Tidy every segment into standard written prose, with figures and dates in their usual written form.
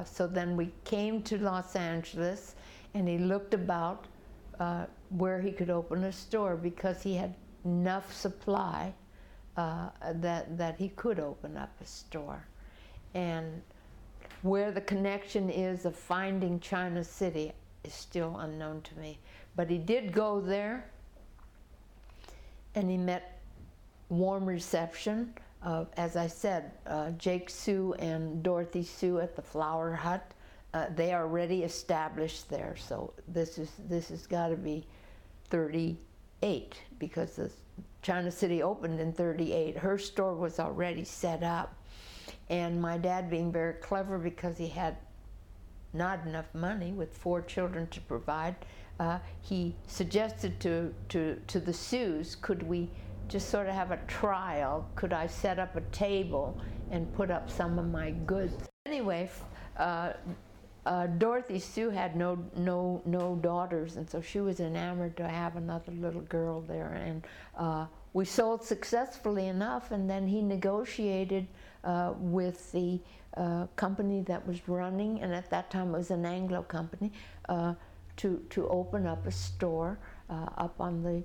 So then we came to Los Angeles, and he looked about where he could open a store, because he had enough supply that he could open up a store. And where the connection is of finding China City is still unknown to me. But he did go there, and he met warm reception. As I said, Jake Sue and Dorothy Sue at the Flower Hut, they are already established there. So this has got to be 38, because the China City opened in 38. Her store was already set up. And my dad, being very clever, because he had not enough money with 4 children to provide, he suggested to the Sues, could we just sort of have a trial? Could I set up a table and put up some of my goods? Anyway, Dorothy Sue had no daughters, and so she was enamored to have another little girl there. And we sold successfully enough, and then he negotiated with the company that was running, and at that time it was an Anglo company, to open up a store up on the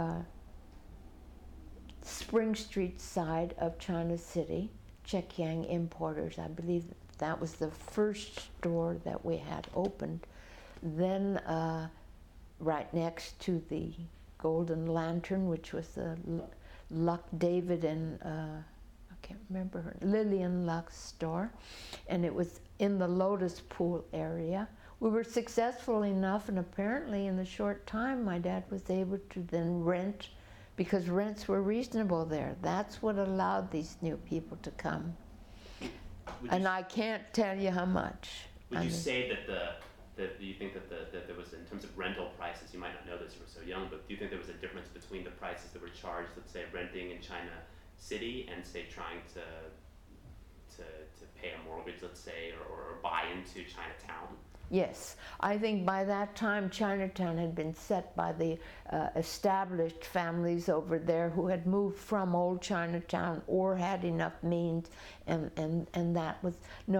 Spring Street side of China City. Chekiang Importers, I believe that was the first store that we had opened. Then right next to the Golden Lantern, which was the Luck David and I can't remember her, Lillian Luck's store, and it was in the Lotus Pool area. We were successful enough, and apparently in the short time my dad was able to then rent, because rents were reasonable there. That's what allowed these new people to come. And I can't tell you how much. Would you say that you think that there was, in terms of rental prices, you might not know this, you were so young, but do you think there was a difference between the prices that were charged, let's say, renting in China City and, say, trying to pay a mortgage, let's say, or buy into Chinatown? Yes, I think by that time Chinatown had been set by the established families over there who had moved from old Chinatown or had enough means, and that was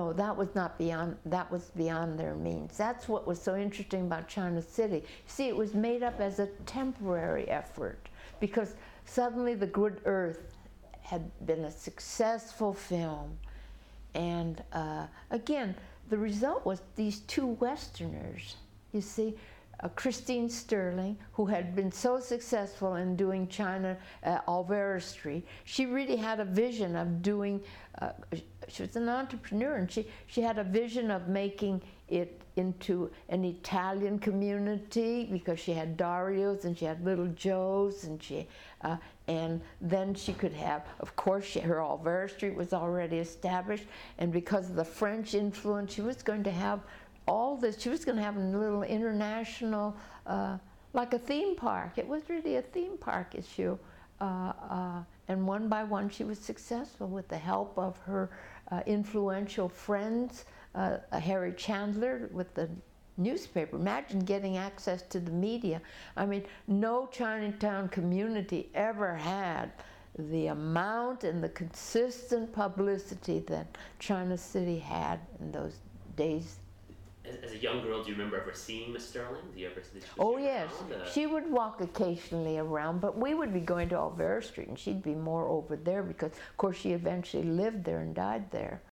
beyond their means. That's what was so interesting about China City. See, it was made up as a temporary effort, because suddenly The Good Earth had been a successful film, and again, the result was these 2 Westerners, you see, Christine Sterling, who had been so successful in doing China, Olvera Street. She really had a vision of doing, she was an entrepreneur, and she had a vision of making it into an Italian community, because she had Dario's and she had Little Joe's, and then she could have, of course, her Olvera Street was already established, and because of the French influence, she was going to have all this. She was going to have a little international, like a theme park. It was really a theme park issue, and one by one she was successful with the help of her influential friends, Harry Chandler with the newspaper. Imagine getting access to the media. I mean, no Chinatown community ever had the amount and the consistent publicity that China City had in those days. As a young girl, do you remember ever seeing Miss Sterling? Oh yes, she would walk occasionally around, but we would be going to Olvera Street, and she'd be more over there because, of course, she eventually lived there and died there.